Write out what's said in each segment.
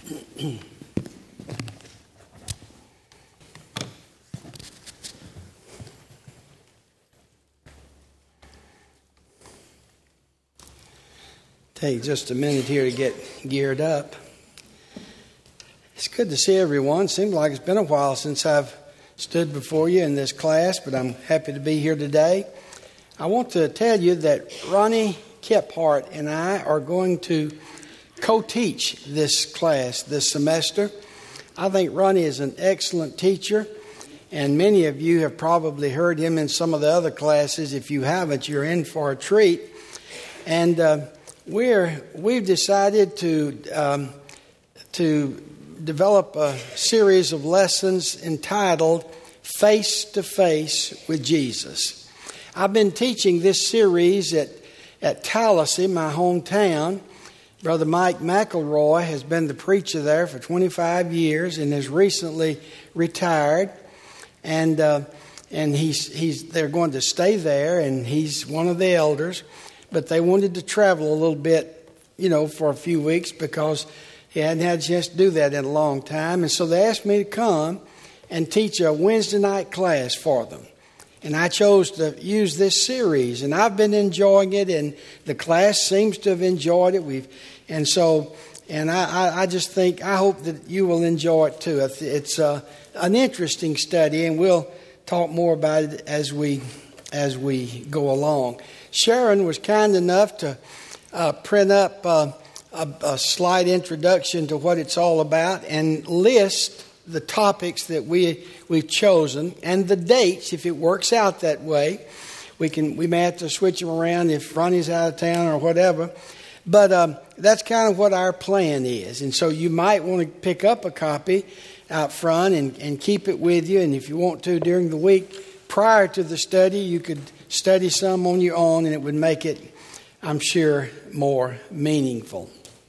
Take just a minute here to get geared up. It's good to see everyone. Seems like it's been a while since I've stood before you in this class, but I'm happy to be here today. I want to tell you that Ronnie Kephart and I are going to co-teach this class this semester. I think Ronnie is an excellent teacher, and many of you have probably heard him in some of the other classes. If you haven't, you're in for a treat. And we've decided to develop a series of lessons entitled Face to Face with Jesus. I've been teaching this series at Tallahassee, my hometown. Brother Mike McElroy has been the preacher there for 25 years and has recently retired. And they're going to stay there, and he's one of the elders. But they wanted to travel a little bit, for a few weeks because he hadn't had a chance to do that in a long time. And so they asked me to come and teach a Wednesday night class for them. And I chose to use this series. And I've been enjoying it, and the class seems to have enjoyed it. I just think, I hope that you will enjoy it too. It's an interesting study, and we'll talk more about it as we go along. Sharon was kind enough to print up a slight introduction to what it's all about and list the topics that we've chosen and the dates. If it works out that way, we may have to switch them around if Ronnie's out of town or whatever. But that's kind of what our plan is. And so you might want to pick up a copy out front and keep it with you. And if you want to during the week prior to the study, you could study some on your own, and it would make it, I'm sure, more meaningful.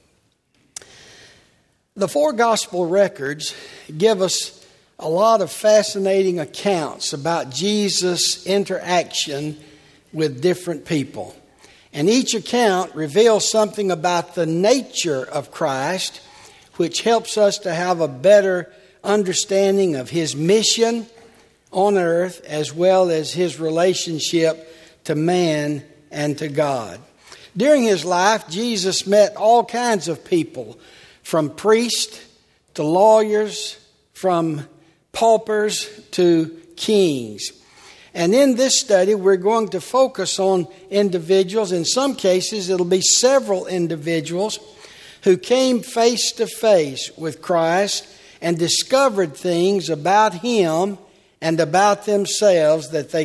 The four gospel records give us a lot of fascinating accounts about Jesus' interaction with different people. And each account reveals something about the nature of Christ, which helps us to have a better understanding of his mission on earth, as well as his relationship to man and to God. During his life, Jesus met all kinds of people, from priests to lawyers, from paupers to kings. And in this study, we're going to focus on individuals. In some cases, it'll be several individuals who came face to face with Christ and discovered things about him and about themselves that they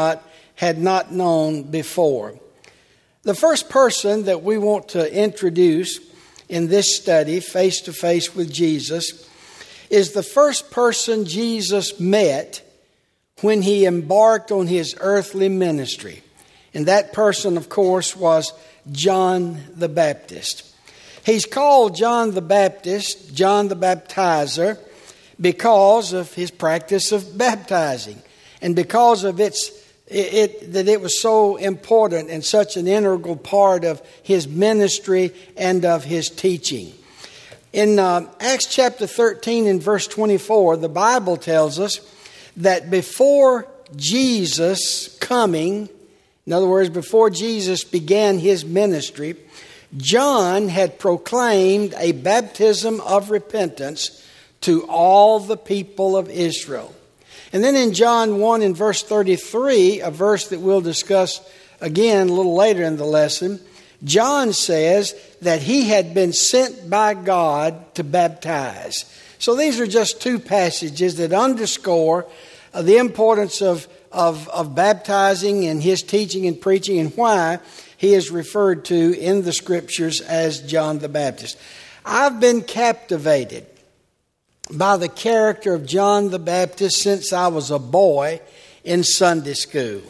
had not known before. The first person that we want to introduce in this study, Face to Face with Jesus, is the first person Jesus met when he embarked on his earthly ministry. And that person, of course, was John the Baptist. He's called John the Baptist, John the Baptizer, because of his practice of baptizing and because of that it was so important and such an integral part of his ministry and of his teaching. In Acts chapter 13 and verse 24, the Bible tells us that before Jesus' coming, in other words, before Jesus began his ministry, John had proclaimed a baptism of repentance to all the people of Israel. And then in John 1 and verse 33, a verse that we'll discuss again a little later in the lesson, John says that he had been sent by God to baptize. So these are just two passages that underscore the importance of baptizing and his teaching and preaching and why he is referred to in the Scriptures as John the Baptist. I've been captivated by the character of John the Baptist since I was a boy in Sunday school.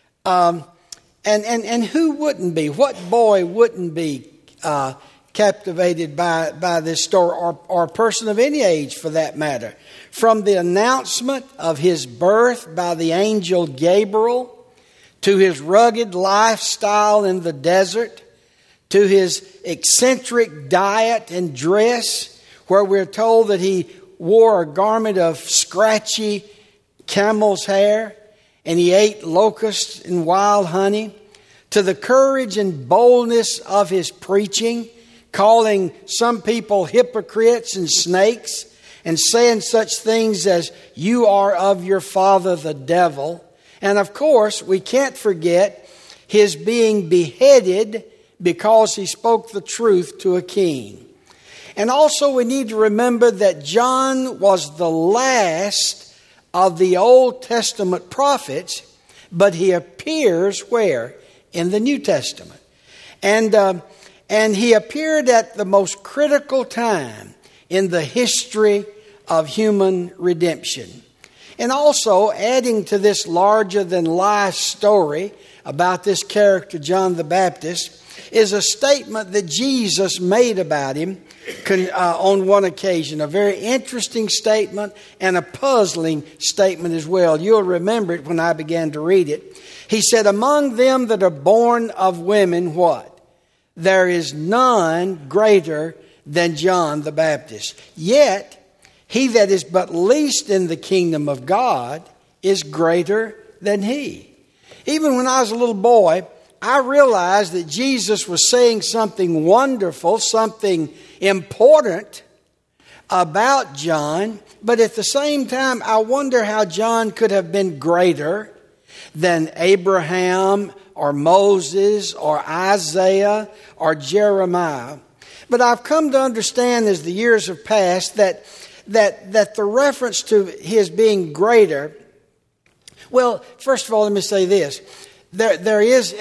And who wouldn't be? What boy wouldn't be captivated by this story, or a person of any age for that matter? From the announcement of his birth by the angel Gabriel, to his rugged lifestyle in the desert, to his eccentric diet and dress, where we're told that he wore a garment of scratchy camel's hair and he ate locusts and wild honey, to the courage and boldness of his preaching, calling some people hypocrites and snakes, and saying such things as, "You are of your father the devil." And of course, we can't forget his being beheaded because he spoke the truth to a king. And also we need to remember that John was the last of the Old Testament prophets, but he appears where? In the New Testament. And he appeared at the most critical time in the history of human redemption. And also, adding to this larger-than-life story about this character, John the Baptist, is a statement that Jesus made about him on one occasion. A very interesting statement and a puzzling statement as well. You'll remember it when I began to read it. He said, "Among them that are born of women," what? "There is none greater than John the Baptist. Yet, he that is but least in the kingdom of God is greater than he." Even when I was a little boy, I realized that Jesus was saying something wonderful, something important about John. But at the same time, I wonder how John could have been greater than Abraham or Moses or Isaiah or Jeremiah. But I've come to understand as the years have passed that the reference to his being greater, well, first of all, let me say this. There's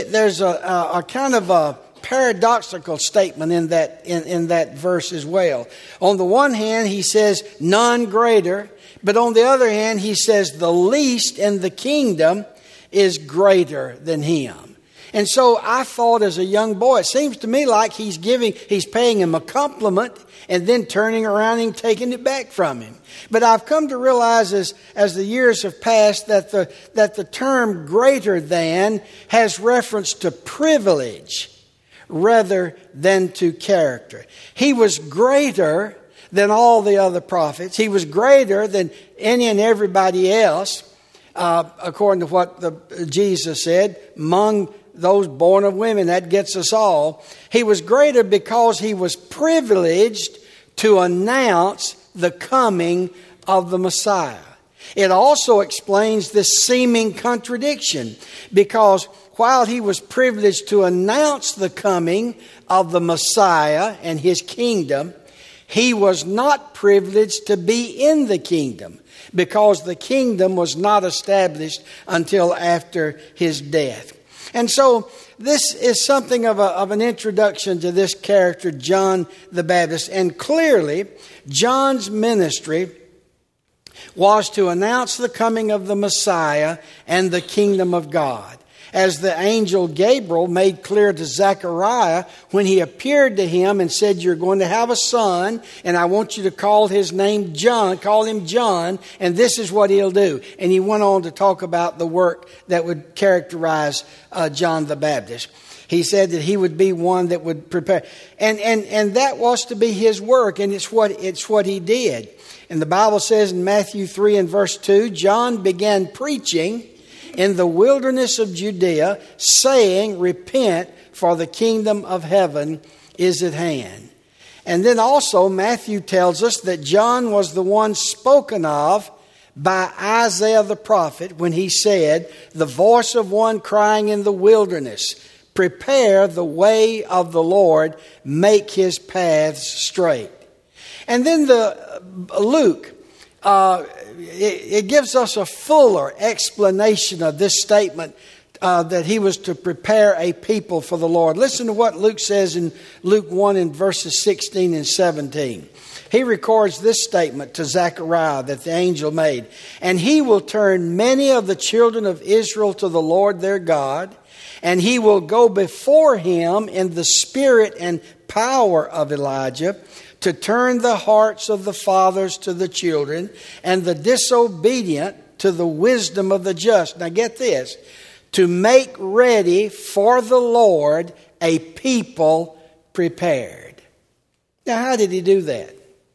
a kind of a paradoxical statement in that verse as well. On the one hand, he says none greater, but on the other hand, he says the least in the kingdom is greater than him. And so I thought as a young boy, it seems to me like he's paying him a compliment and then turning around and taking it back from him. But I've come to realize as the years have passed that the term greater than has reference to privilege rather than to character. He was greater than all the other prophets. He was greater than any and everybody else, according to what Jesus said, among those born of women. That gets us all. He was greater because he was privileged to announce the coming of the Messiah. It also explains this seeming contradiction, because while he was privileged to announce the coming of the Messiah and his kingdom, he was not privileged to be in the kingdom, because the kingdom was not established until after his death. And so this is something of an introduction to this character, John the Baptist. And clearly, John's ministry was to announce the coming of the Messiah and the kingdom of God. As the angel Gabriel made clear to Zechariah when he appeared to him and said, "You're going to have a son, and I want you to call his name John, call him John, and this is what he'll do." And he went on to talk about the work that would characterize John the Baptist. He said that he would be one that would prepare. And that was to be his work, and it's what he did. And the Bible says in Matthew 3 and verse 2, John began preaching in the wilderness of Judea, saying, "Repent, for the kingdom of heaven is at hand." And then also Matthew tells us that John was the one spoken of by Isaiah the prophet when he said, "The voice of one crying in the wilderness, prepare the way of the Lord, make his paths straight." And then Luke, it gives us a fuller explanation of this statement that he was to prepare a people for the Lord. Listen to what Luke says in Luke 1 in verses 16 and 17. He records this statement to Zechariah that the angel made. "And he will turn many of the children of Israel to the Lord their God, and he will go before him in the spirit and power of Elijah, to turn the hearts of the fathers to the children, and the disobedient to the wisdom of the just." Now get this. "To make ready for the Lord a people prepared." Now how did he do that?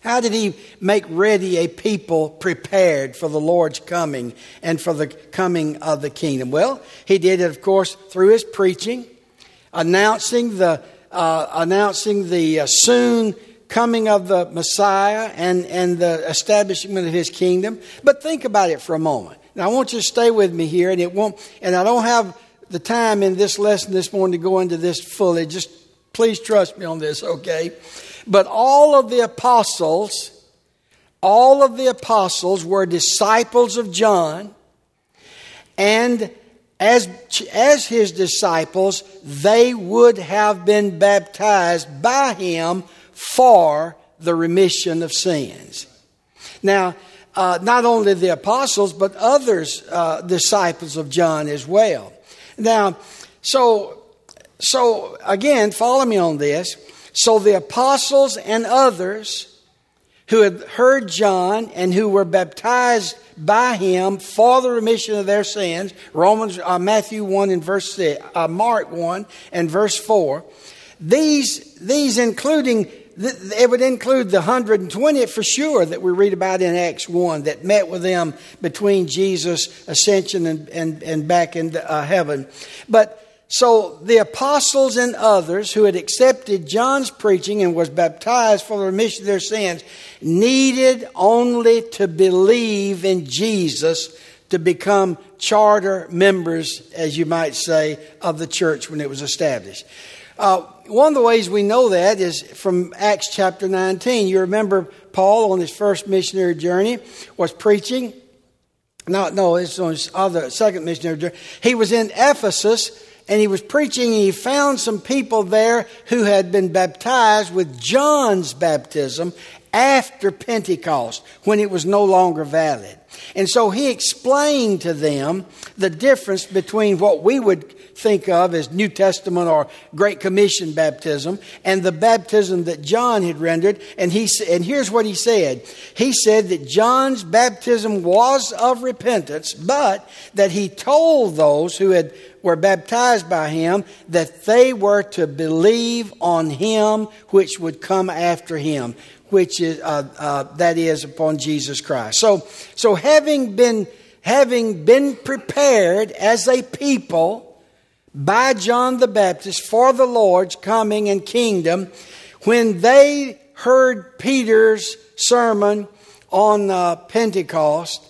How did he make ready a people prepared for the Lord's coming and for the coming of the kingdom? Well, he did it, of course, through his preaching, announcing the soon coming of the Messiah and the establishment of his kingdom. But think about it for a moment. Now, I want you to stay with me here, and I don't have the time in this lesson this morning to go into this fully. Just please trust me on this, okay? But all of the apostles were disciples of John, and as his disciples, they would have been baptized by him for the remission of sins. Now, not only the apostles, but others, disciples of John as well. Now, so again, follow me on this. So the apostles and others who had heard John and who were baptized by him for the remission of their sins, Matthew 1 and verse 6, Mark 1 and verse 4, these including, it would include the 120 for sure that we read about in Acts 1 that met with them between Jesus' ascension and back in heaven. But so the apostles and others who had accepted John's preaching and was baptized for the remission of their sins needed only to believe in Jesus to become charter members, as you might say, of the church when it was established. One of the ways we know that is from Acts chapter 19. You remember Paul on his first missionary journey was preaching. It's on his second missionary journey. He was in Ephesus. And he was preaching, and he found some people there who had been baptized with John's baptism after Pentecost, when it was no longer valid. And so he explained to them the difference between what we would think of as New Testament or Great Commission baptism and the baptism that John had rendered. And here's what he said. He said that John's baptism was of repentance, but that he told those who were baptized by him that they were to believe on him which would come after him, which is that is upon Jesus Christ. So having been prepared as a people by John the Baptist for the Lord's coming and kingdom, when they heard Peter's sermon on Pentecost,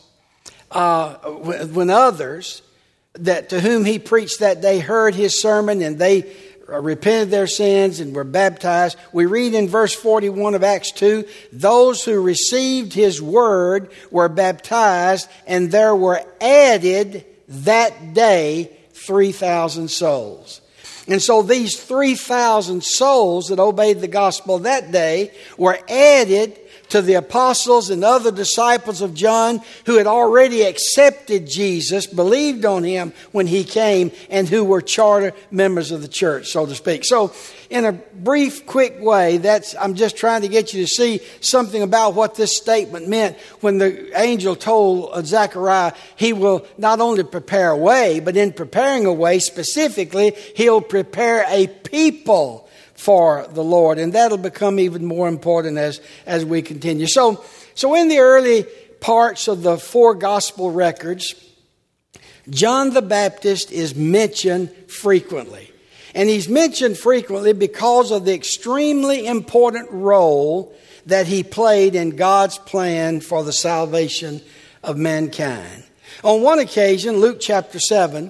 when others to whom he preached that day heard his sermon and they repented their sins and were baptized, we read in verse 41 of Acts 2, those who received his word were baptized, and there were added that day 3,000 souls. And so these 3,000 souls that obeyed the gospel that day were added to the apostles and other disciples of John who had already accepted Jesus, believed on him when he came, and who were charter members of the church, so to speak. So in a brief, quick way, I'm just trying to get you to see something about what this statement meant when the angel told Zechariah he will not only prepare a way, but in preparing a way specifically, he'll prepare a people for the Lord. And that'll become even more important as we continue. So in the early parts of the four gospel records, John the Baptist is mentioned frequently. And he's mentioned frequently because of the extremely important role that he played in God's plan for the salvation of mankind. On one occasion, Luke chapter 7,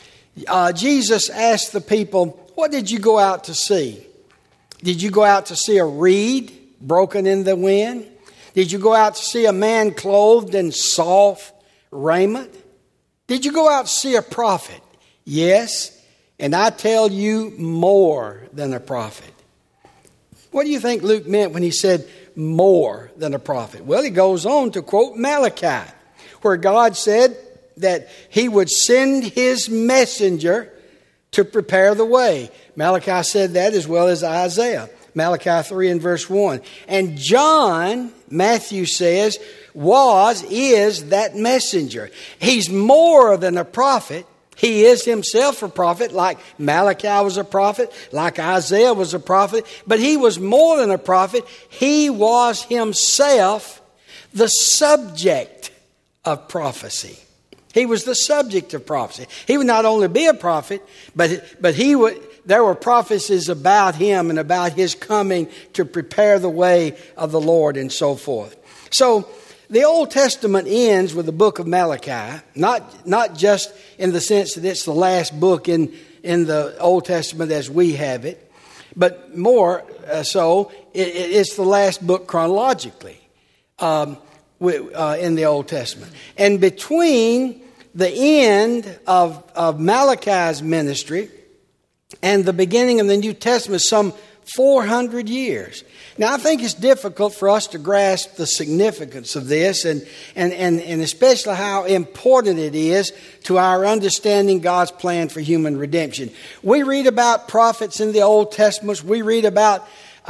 Jesus asked the people, what did you go out to see? Did you go out to see a reed broken in the wind? Did you go out to see a man clothed in soft raiment? Did you go out to see a prophet? Yes, and I tell you, more than a prophet. What do you think Luke meant when he said more than a prophet? Well, he goes on to quote Malachi, where God said that he would send his messenger to prepare the way. Malachi said that as well as Isaiah. Malachi 3 and verse 1. And John, Matthew says, is that messenger. He's more than a prophet. He is himself a prophet, like Malachi was a prophet, like Isaiah was a prophet. But he was more than a prophet. He was himself the subject of prophecy. He was the subject of prophecy. He would not only be a prophet, but there were prophecies about him and about his coming to prepare the way of the Lord and so forth. So the Old Testament ends with the book of Malachi, not just in the sense that it's the last book in the Old Testament as we have it, but more so, it's the last book chronologically in the Old Testament. And between the end of Malachi's ministry and the beginning of the New Testament, some 400 years. Now, I think it's difficult for us to grasp the significance of this and especially how important it is to our understanding God's plan for human redemption. We read about prophets in the Old Testament. We read about,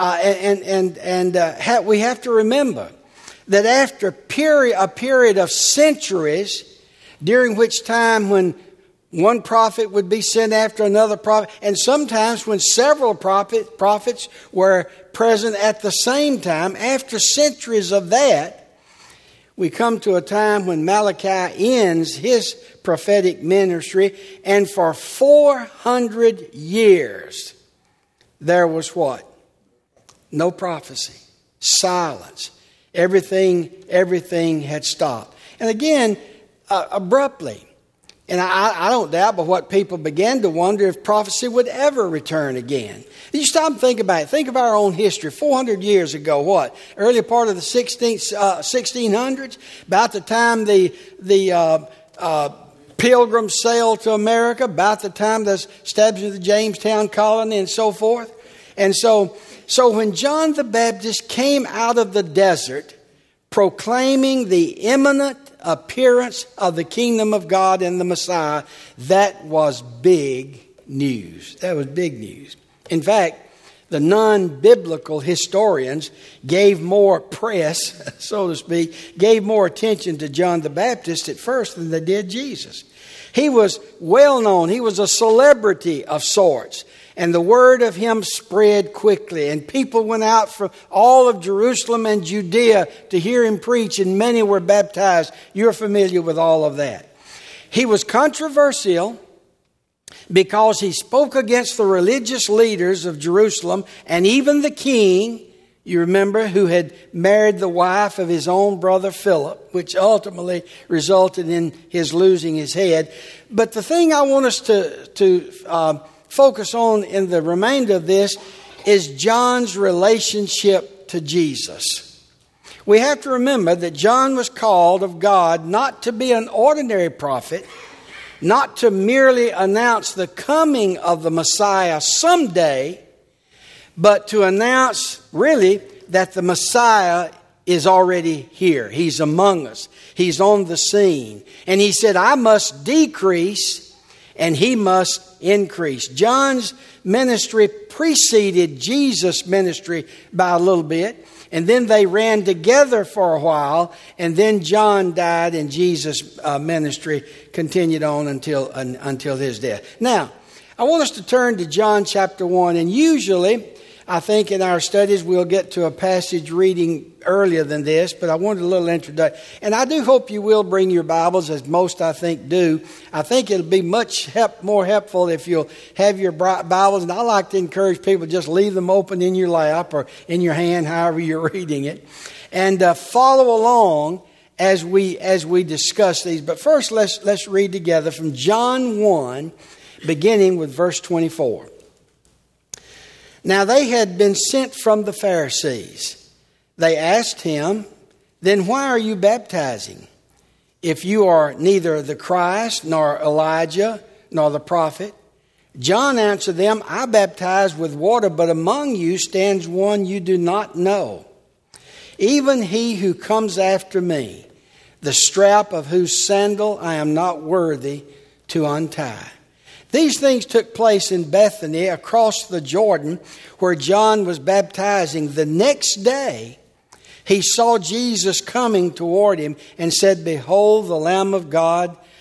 we have to remember that after a period of centuries, during which time when one prophet would be sent after another prophet, and sometimes when several prophets were present at the same time, after centuries of that, we come to a time when Malachi ends his prophetic ministry, and for 400 years there was what? No prophecy. Silence. Everything had stopped. And again, abruptly. And I don't doubt but what people began to wonder if prophecy would ever return again. You stop and think about it. Think of our own history. 400 years ago, what? Early part of the 1600s? About the time the Pilgrims sailed to America, about the time the establishment of the Jamestown colony and so forth. And so when John the Baptist came out of the desert proclaiming the imminent appearance of the kingdom of God and the Messiah, that was big news. That was big news. In fact, the non-biblical historians gave more press, so to speak, gave more attention to John the Baptist at first than they did Jesus. He was well known. He was a celebrity of sorts. And the word of him spread quickly. And people went out from all of Jerusalem and Judea to hear him preach. And many were baptized. You're familiar with all of that. He was controversial because he spoke against the religious leaders of Jerusalem and even the king, you remember, who had married the wife of his own brother Philip, which ultimately resulted in his losing his head. But the thing I want us to focus on in the remainder of this is John's relationship to Jesus. We have to remember that John was called of God not to be an ordinary prophet, not to merely announce the coming of the Messiah someday, but to announce really that the Messiah is already here. He's among us. He's on the scene. And he said, I must decrease and he must increase. John's ministry preceded Jesus' ministry by a little bit. And then they ran together for a while. And then John died and Jesus' ministry continued on until his death. Now, I want us to turn to John chapter 1. And usually, I think in our studies we'll get to a passage reading earlier than this, but I wanted a little introduction. And I do hope you will bring your Bibles, as most I think do. I think it'll be much more helpful if you'll have your Bibles. And I like to encourage people, just leave them open in your lap or in your hand, however you're reading it. And follow along as we discuss these. But first, let's read together from John 1, beginning with verse 24. Now they had been sent from the Pharisees. They asked him, then why are you baptizing? If you are neither the Christ, nor Elijah, nor the prophet. John answered them, I baptize with water, but among you stands one you do not know. Even he who comes after me, the strap of whose sandal I am not worthy to untie. These things took place in Bethany across the Jordan where John was baptizing. The next day he saw Jesus coming toward him and said, Behold the Lamb of God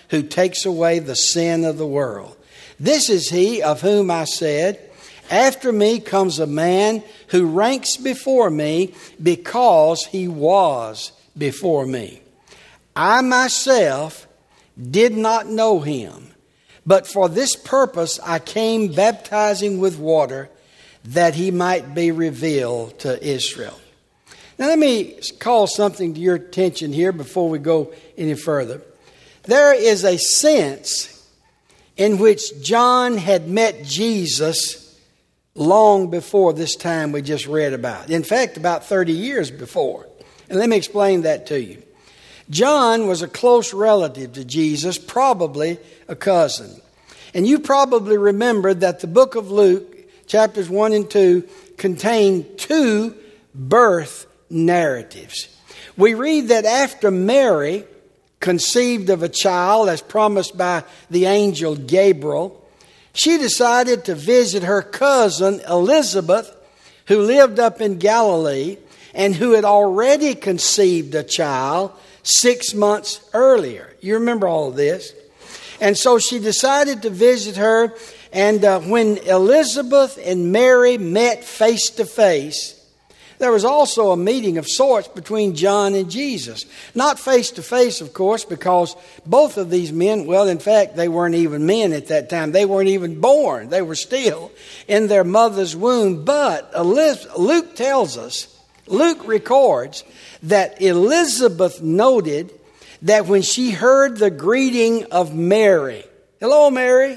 who takes away the sin of the world. This is he of whom I said, after me comes a man who ranks before me because he was before me. I myself did not know him, but for this purpose I came baptizing with water, that he might be revealed to Israel. Now let me call something to your attention here before we go any further. There is a sense in which John had met Jesus long before this time we just read about. In fact, about 30 years before. And let me explain that to you. John was a close relative to Jesus, probably a cousin. And you probably remember that the book of Luke, chapters 1 and 2, contain two birth narratives. We read that after Mary conceived of a child as promised by the angel Gabriel, she decided to visit her cousin Elizabeth, who lived up in Galilee and who had already conceived a child 6 months earlier. You remember all of this. And so she decided to visit her. And when Elizabeth and Mary met face to face, there was also a meeting of sorts between John and Jesus. Not face to face, of course, because both of these men, well, in fact, they weren't even men at that time. They weren't even born. They were still in their mother's womb. But Luke tells us, Luke records that Elizabeth noted that when she heard the greeting of Mary, hello, Mary.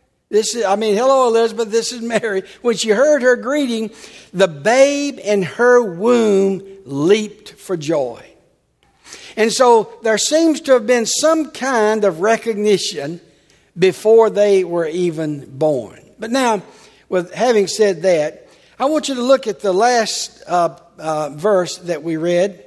Hello, Elizabeth, this is Mary. When she heard her greeting, the babe in her womb leaped for joy. And so there seems to have been some kind of recognition before they were even born. But now, with having said that, I want you to look at the last verse that we read.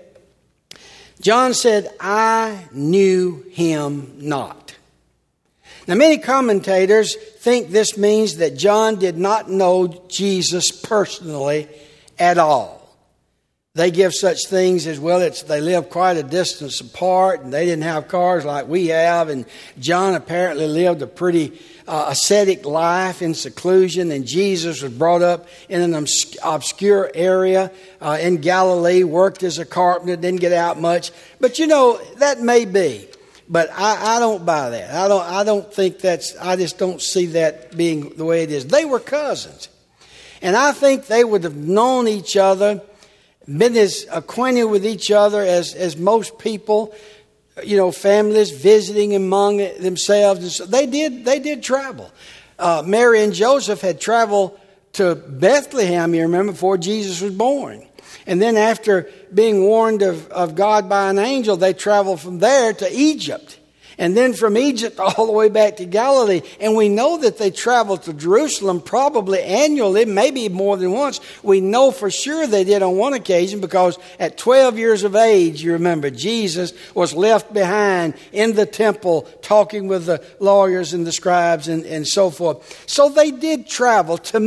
John said, I knew him not. Now, many commentators think this means that John did not know Jesus personally at all. They give such things as, well, they live quite a distance apart and they didn't have cars like we have. And John apparently lived a pretty ascetic life in seclusion. And Jesus was brought up in an obscure area in Galilee, worked as a carpenter, didn't get out much. But that may be. But I don't buy that. I don't think I just don't see that being the way it is. They were cousins. And I think they would have known each other, been as acquainted with each other as most people, families visiting among themselves. And so they did travel. Mary and Joseph had traveled to Bethlehem, you remember, before Jesus was born. And then after being warned of God by an angel, they traveled from there to Egypt. And then from Egypt all the way back to Galilee. And we know that they traveled to Jerusalem probably annually, maybe more than once. We know for sure they did on one occasion because at 12 years of age, you remember, Jesus was left behind in the temple talking with the lawyers and the scribes and so forth. So they did travel. To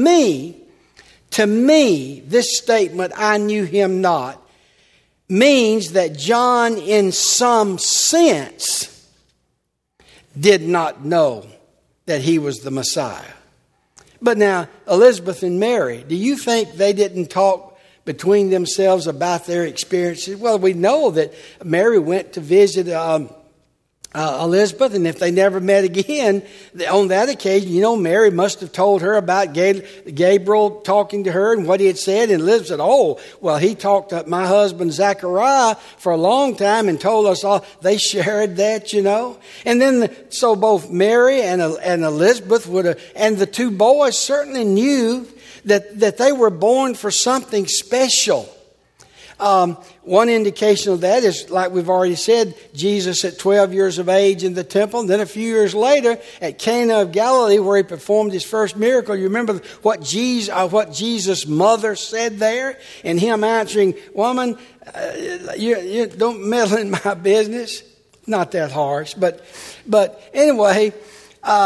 me, this statement, I knew him not, means that John, in some sense, did not know that he was the Messiah. But now, Elizabeth and Mary, do you think they didn't talk between themselves about their experiences? Well, we know that Mary went to visit Elizabeth, and if they never met again, on that occasion, Mary must have told her about Gabriel talking to her and what he had said. And Elizabeth said, oh, well, he talked to my husband Zechariah for a long time and told us all. They shared that, And then, so both Mary and Elizabeth and the two boys certainly knew that they were born for something special. One indication of that is, like we've already said, Jesus at 12 years of age in the temple. And then a few years later at Cana of Galilee, where he performed his first miracle. You remember what Jesus' mother said there? And him answering, woman, you don't meddle in my business. Not that harsh, but anyway,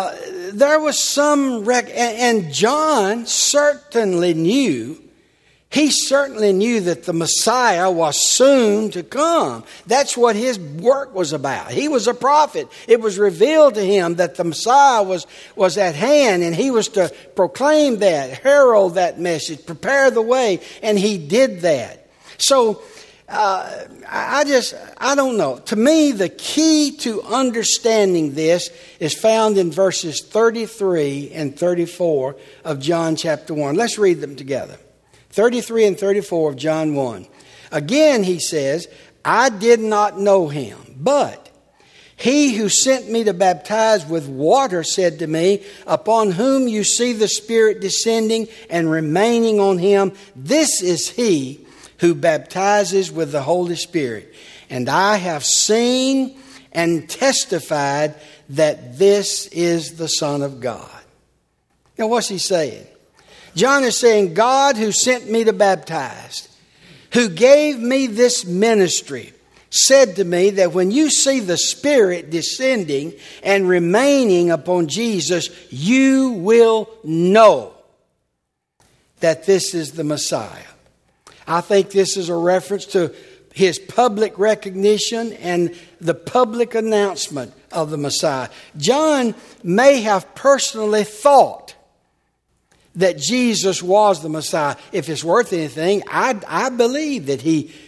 there was some and John certainly knew he certainly knew that the Messiah was soon to come. That's what his work was about. He was a prophet. It was revealed to him that the Messiah was at hand, and he was to proclaim that, herald that message, prepare the way, and he did that. So, I don't know. To me, the key to understanding this is found in verses 33 and 34 of John chapter 1. Let's read them together. 33 and 34 of John 1. Again, he says, I did not know him, but he who sent me to baptize with water said to me, upon whom you see the Spirit descending and remaining on him, this is he who baptizes with the Holy Spirit. And I have seen and testified that this is the Son of God. Now, what's he saying? John is saying, God who sent me to baptize, who gave me this ministry, said to me that when you see the Spirit descending and remaining upon Jesus, you will know that this is the Messiah. I think this is a reference to his public recognition and the public announcement of the Messiah. John may have personally thought that Jesus was the Messiah. If it's worth anything, I believe that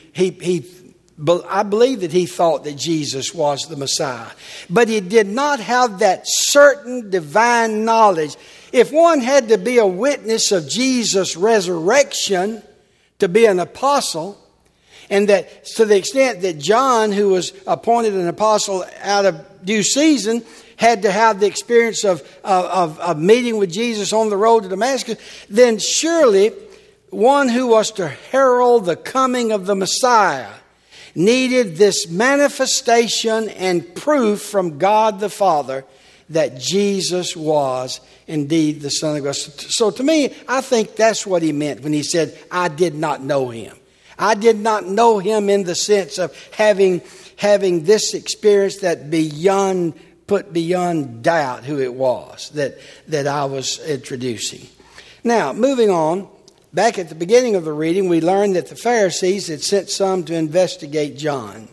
I believe that he thought that Jesus was the Messiah. But he did not have that certain divine knowledge. If one had to be a witness of Jesus' resurrection to be an apostle, and that to the extent that John, who was appointed an apostle out of due season, had to have the experience of meeting with Jesus on the road to Damascus, then surely one who was to herald the coming of the Messiah needed this manifestation and proof from God the Father that Jesus was indeed the Son of God. So to me, I think that's what he meant when he said, I did not know him. I did not know him in the sense of having this experience that put beyond doubt who it was that I was introducing. Now, moving on, back at the beginning of the reading, we learned that the Pharisees had sent some to investigate John.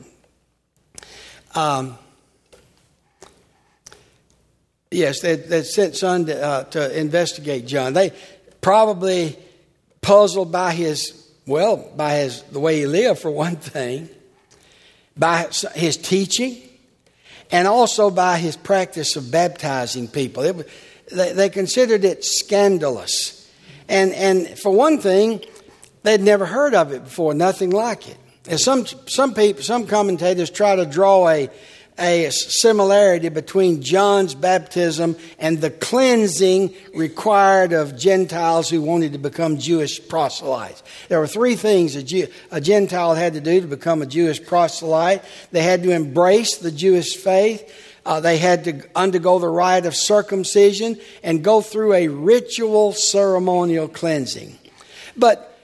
Yes, they sent some to investigate John. They probably puzzled by the way he lived, for one thing, by his teaching, and also by his practice of baptizing people. They considered it scandalous. And for one thing, they'd never heard of it before, nothing like it. And some commentators try to draw a similarity between John's baptism and the cleansing required of Gentiles who wanted to become Jewish proselytes. There were three things a Gentile had to do to become a Jewish proselyte. They had to embrace the Jewish faith. They had to undergo the rite of circumcision and go through a ritual ceremonial cleansing. But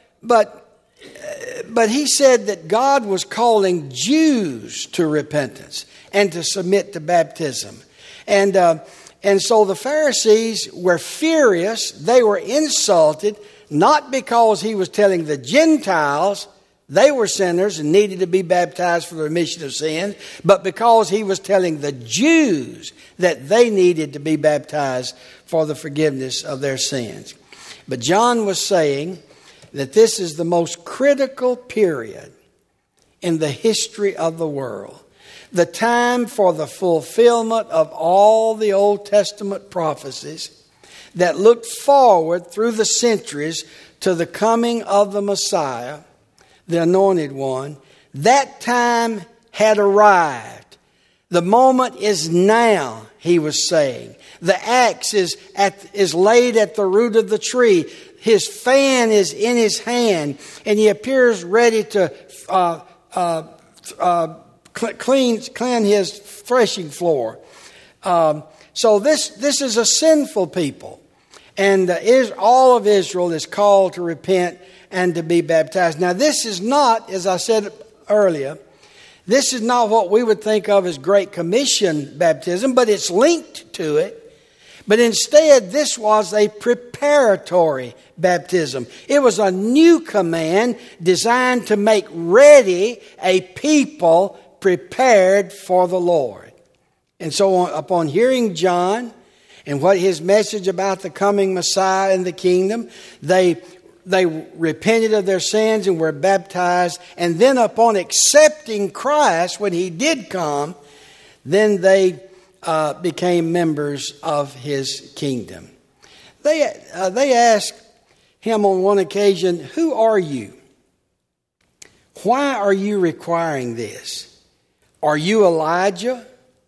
he said that God was calling Jews to repentance and to submit to baptism. And so the Pharisees were furious. They were insulted, not because he was telling the Gentiles they were sinners and needed to be baptized for the remission of sin, but because he was telling the Jews that they needed to be baptized for the forgiveness of their sins. But John was saying that this is the most critical period in the history of the world. The time for the fulfillment of all the Old Testament prophecies that looked forward through the centuries to the coming of the Messiah, the Anointed One. That time had arrived. The moment is now, he was saying. The axe is laid at the root of the tree. His fan is in his hand, and he appears ready to clean his threshing floor. So this is a sinful people. And all of Israel is called to repent and to be baptized. Now this is not, as I said earlier, this is not what we would think of as Great Commission baptism, but it's linked to it. But instead, this was a preparatory baptism. It was a new command designed to make ready a people prepared for the Lord. And so upon hearing John and what his message about the coming Messiah and the kingdom, they repented of their sins and were baptized. And then upon accepting Christ when he did come, then they became members of his kingdom. They asked him on one occasion, "Who are you? Why are you requiring this? Are you Elijah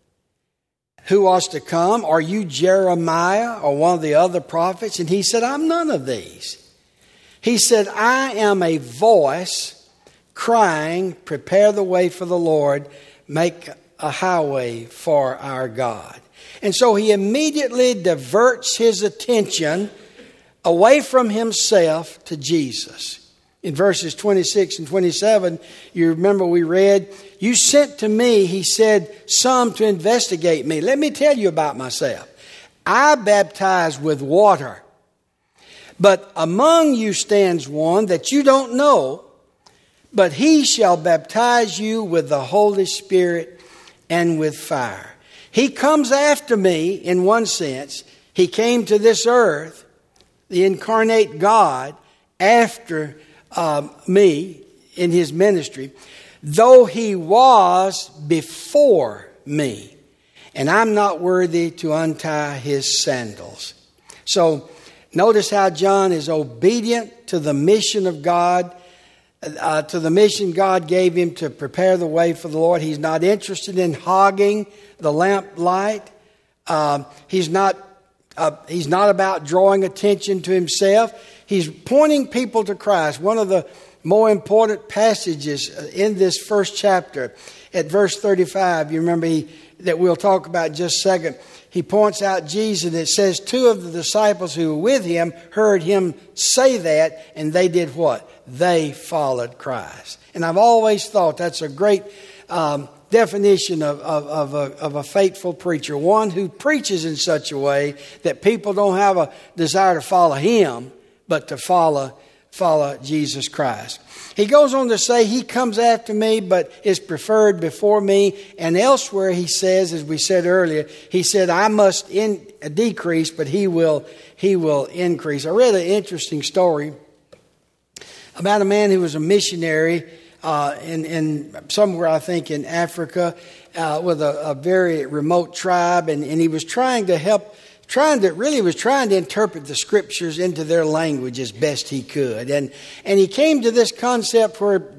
who was to come? Are you Jeremiah or one of the other prophets?" And he said, "I'm none of these." He said, "I am a voice crying, 'Prepare the way for the Lord, make a highway for our God.'" And so he immediately diverts his attention away from himself to Jesus. In verses 26 and 27, you remember we read, "You sent to me," he said, "some to investigate me. Let me tell you about myself. I baptize with water, but among you stands one that you don't know, but he shall baptize you with the Holy Spirit and with fire." He comes after me in one sense. He came to this earth, the incarnate God, after me in his ministry, though he was before me, and I'm not worthy to untie his sandals. So notice how John is obedient to the mission of God, to the mission God gave him to prepare the way for the Lord. He's not interested in hogging the lamplight. He's not about drawing attention to himself. He's pointing people to Christ. One of the more important passages in this first chapter, at verse 35, you remember that we'll talk about in just a second. He points out Jesus. It says 2 of the disciples who were with him heard him say that, and they did what? They followed Christ. And I've always thought that's a great definition of a faithful preacher. One who preaches in such a way that people don't have a desire to follow him, but to follow Jesus Christ. He goes on to say, he comes after me, but is preferred before me. And elsewhere he says, as we said earlier, he said, I must decrease, but he will increase. I read an interesting story about a man who was a missionary in somewhere, I think, in Africa, with a very remote tribe, and he was trying to interpret the scriptures into their language as best he could, and he came to this concept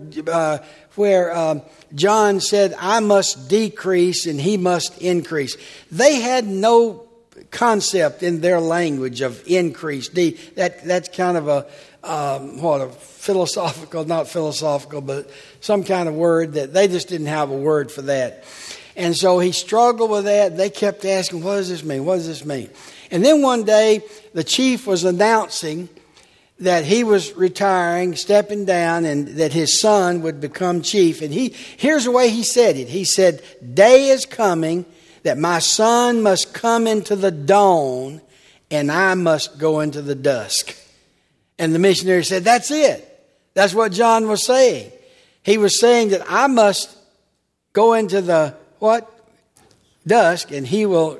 where John said, "I must decrease and he must increase." They had no concept in their language of increase. That's kind of a philosophical, not philosophical, but some kind of word that they just didn't have a word for that. And so he struggled with that. They kept asking, what does this mean? What does this mean? And then one day, the chief was announcing that he was retiring, stepping down, and that his son would become chief. And here's the way he said it. He said, "Day is coming that my son must come into the dawn, and I must go into the dusk." And the missionary said, "That's it. That's what John was saying." He was saying that I must go into the what? Dusk, and he will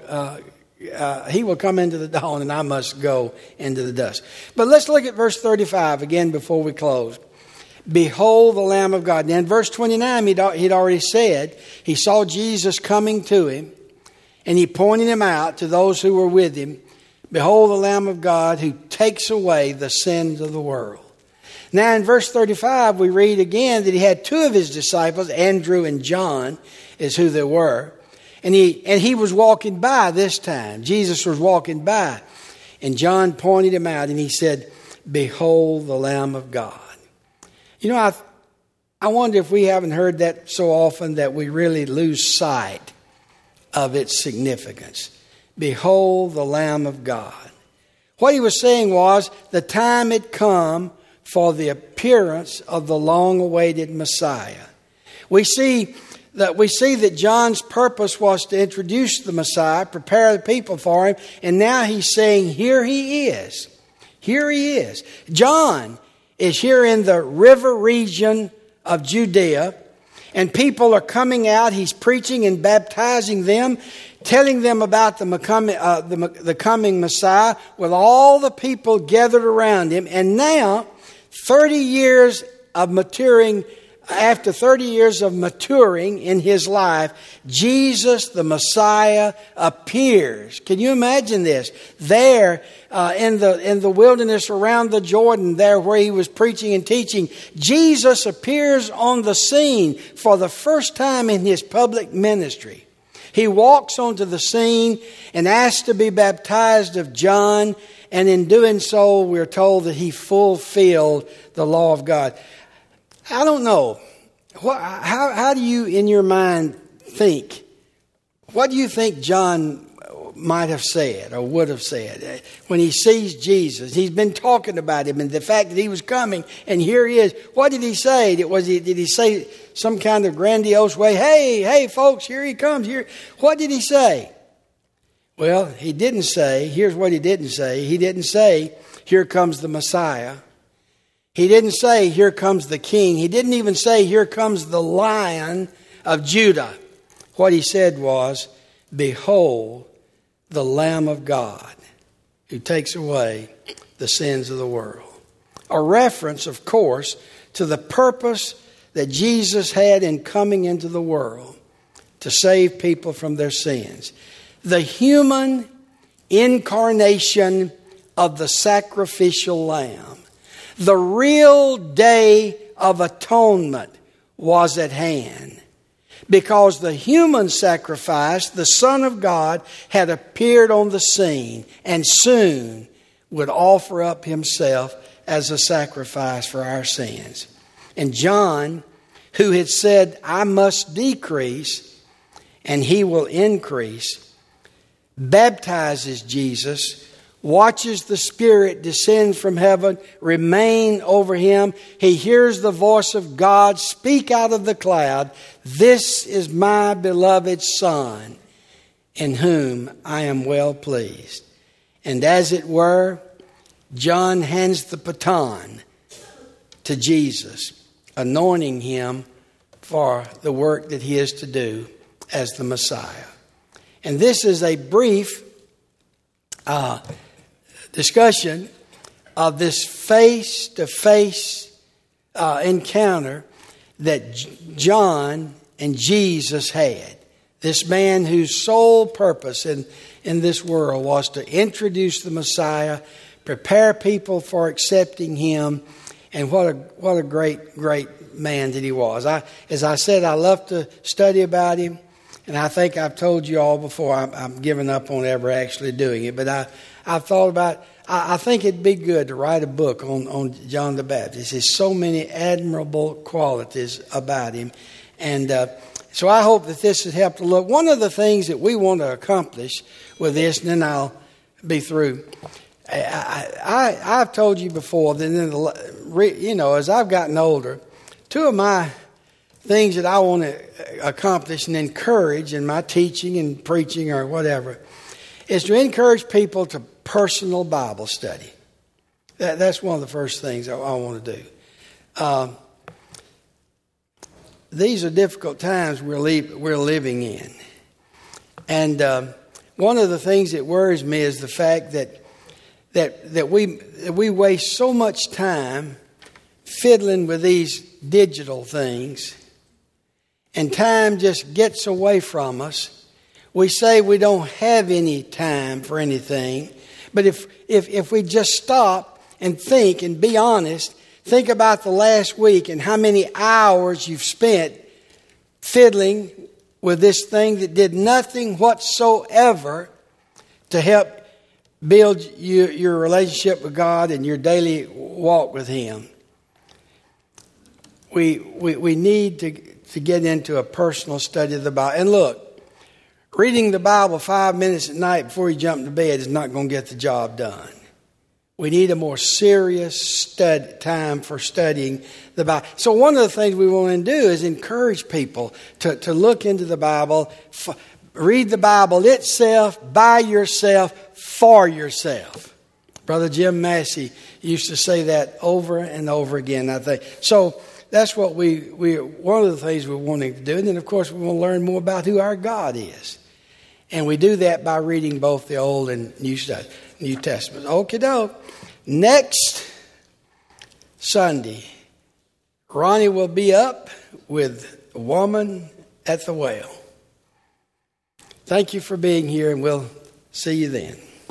come into the dawn, and I must go into the dusk. But let's look at verse 35 again before we close. Behold the Lamb of God. Now in verse 29, he'd already said he saw Jesus coming to him, and he pointed him out to those who were with him. Behold the Lamb of God who takes away the sins of the world. Now in verse 35, we read again that he had 2 of his disciples, Andrew and John is who they were. And he was walking by this time. Jesus was walking by. And John pointed him out and he said, "Behold the Lamb of God." You know, I wonder if we haven't heard that so often that we really lose sight of its significance. Behold the Lamb of God. What he was saying was the time had come for the appearance of the long-awaited Messiah. We see that we see that John's purpose was to introduce the Messiah, prepare the people for him, and now he's saying, here he is. Here he is. John is here in the river region of Judea, and people are coming out. He's preaching and baptizing them, telling them about the coming Messiah, with all the people gathered around him. And now, 30 years of maturing, after 30 years of maturing in his life, Jesus, the Messiah, appears. Can you imagine this? There in the wilderness around the Jordan, there where he was preaching and teaching, Jesus appears on the scene for the first time in his public ministry. He walks onto the scene and asks to be baptized of John, and in doing so, we're told that he fulfilled the law of God. I don't know. How do you, in your mind, think? What do you think John might have said or would have said when he sees Jesus? He's been talking about him and the fact that he was coming, and here he is. What did he say? Did he say some kind of grandiose way? Hey, folks, here he comes. Here. What did he say? Well, he didn't say. Here's what he didn't say. He didn't say, here comes the Messiah. He didn't say, here comes the King. He didn't even say, here comes the Lion of Judah. What he said was, behold, the Lamb of God who takes away the sins of the world. A reference, of course, to the purpose that Jesus had in coming into the world to save people from their sins. The human incarnation of the sacrificial lamb. The real day of atonement was at hand, because the human sacrifice, the Son of God, had appeared on the scene and soon would offer up himself as a sacrifice for our sins. And John, who had said, I must decrease and he will increase, baptizes Jesus, watches the Spirit descend from heaven, remain over him. He hears the voice of God speak out of the cloud, this is my beloved Son, in whom I am well pleased. And as it were, John hands the baton to Jesus, anointing him for the work that he is to do as the Messiah. And this is a brief discussion of this face-to-face encounter that John and Jesus had. This man whose sole purpose in this world was to introduce the Messiah, prepare people for accepting him, and what a great man that he was. As I said, I love to study about him, and I think I've told you all before, I'm giving up on ever actually doing it, but I've thought about, I think it'd be good to write a book on John the Baptist. There's so many admirable qualities about him. And so I hope that this has helped to look. One of the things that we want to accomplish with this, and then I'll be through. I've told you before that, as I've gotten older, two of my things that I want to accomplish and encourage in my teaching and preaching or whatever is to encourage people to personal Bible study. That's one of the first things I want to do. These are difficult times we're living in. And one of the things that worries me is the fact that we waste so much time fiddling with these digital things, and time just gets away from us. We say we don't have any time for anything, but if we just stop and think and be honest, think about the last week and how many hours you've spent fiddling with this thing that did nothing whatsoever to help build your relationship with God and your daily walk with Him. We need to get into a personal study of the Bible. And look, reading the Bible 5 minutes at night before you jump into bed is not going to get the job done. We need a more serious time for studying the Bible. So one of the things we want to do is encourage people to look into the Bible, read the Bible itself, by yourself, for yourself. Brother Jim Massey used to say that over and over again, I think. So that's what we one of the things we're wanting to do. And then, of course, we want to learn more about who our God is. And we do that by reading both the Old and New Testament. Okie doke. Next Sunday, Ronnie will be up with a woman at the well. Thank you for being here, and we'll see you then.